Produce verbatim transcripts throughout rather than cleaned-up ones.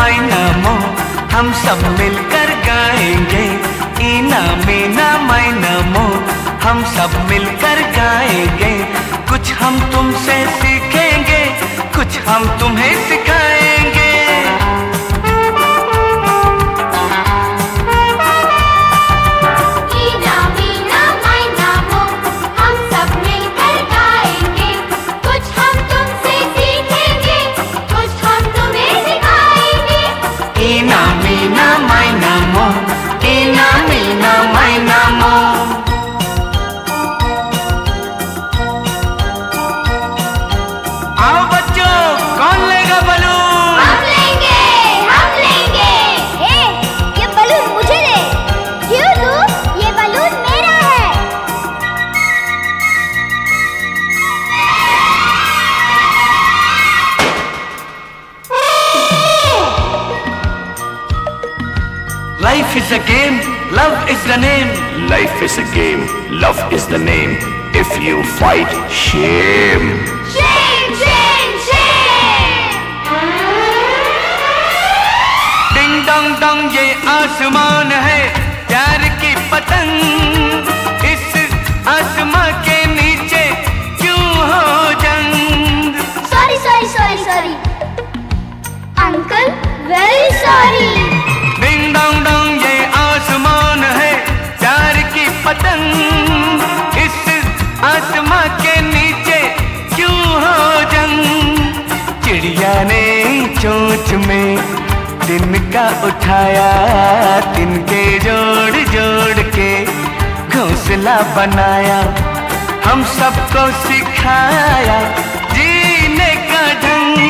मायना मो हम सब मिलकर गाएंगे। इना मीना मायना मो हम सब मिलकर गाएंगे। कुछ हम तुमसे सीखेंगे, कुछ हम तुम्हें सिखाएंगे। Life is a game, love is the name. Life is a game, love is the name. If you fight, shame. Shame, shame, shame. Ding dong dong ये आसमान है प्यार की पतंग। इस आसमां के नीचे क्यों हो जंग? Sorry, sorry, sorry, sorry. Uncle, very sorry. Ding dong dong ये आसमान है प्यार की पतंग। इस आसमां के नीचे क्यों हो जंग? चिड़िया ने चोंच में दिन का उठाया, दिन के जोड़ जोड़ के घोंसला बनाया। हम सबको सिखाया जीने का ढंग।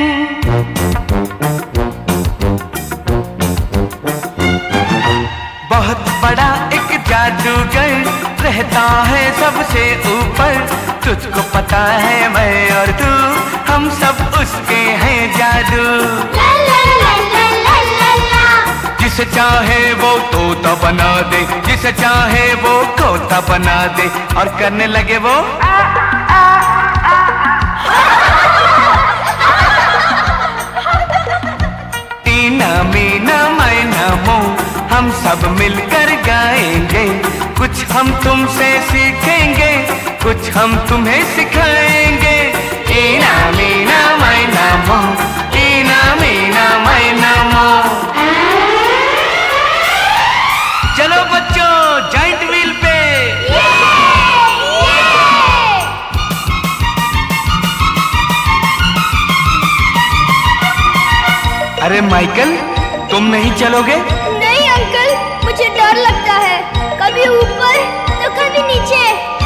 बहुत बड़ा एक जादूगर रहता है सबसे ऊपर। तुझको पता है मैं और तू हम सब उसके हैं जादू। ला ला ला ला ला ला ला। जिसे चाहे वो तोता बना दे, जिसे चाहे वो खोता बना दे और करने लगे वो टीना मीना मायना मो हम सब मिलकर गाएंगे। कुछ हम तुमसे सीखेंगे, कुछ हम तुम्हें सिखाएंगे। टीना मीना मायना मो, टीना मीना मायना मो। चलो बच्चों जाइंट व्हील पे। अरे माइकल तुम नहीं चलोगे? नहीं अंकल, मुझे डर लगता है। कभी ऊपर तो कभी नीचे।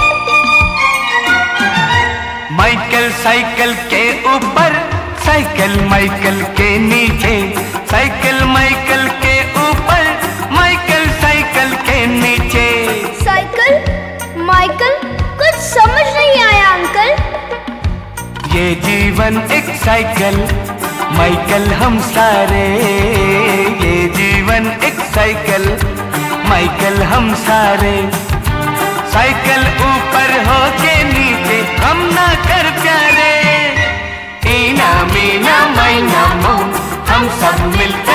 माइकल साइकिल के ऊपर, साइकिल माइकल के नीचे। साइकिल माइकल के ऊपर, माइकल साइकिल के नीचे। साइकिल माइकल कुछ समझ नहीं आया अंकल। ये जीवन एक साइकिल, माइकल हम सारे। ये जीवन एक साइकिल, माइकल हम सारे। साइकिल ऊपर हो के नीचे हम ना कर प्यारे। ईना मीना मायना मो हम सब मिलकर